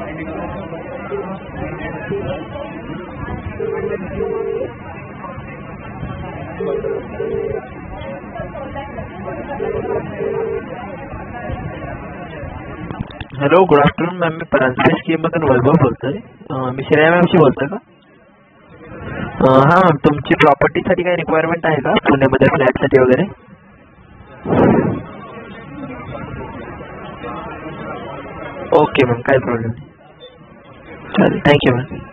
Hello, good afternoon ma'am. मी परांजपे स्कीममधून वैभव बोलतोय. मी श्रेया मॅमशी बोलतोय का? हां मॅम, तुमची प्रॉपर्टीसाठी काही रिक्वायरमेंट आहे का पुण्यामध्ये फ्लॅटसाठी वगैरे? ओके मॅम, काही प्रॉब्लेम नाही. चालेल, थँक्यू मॅम.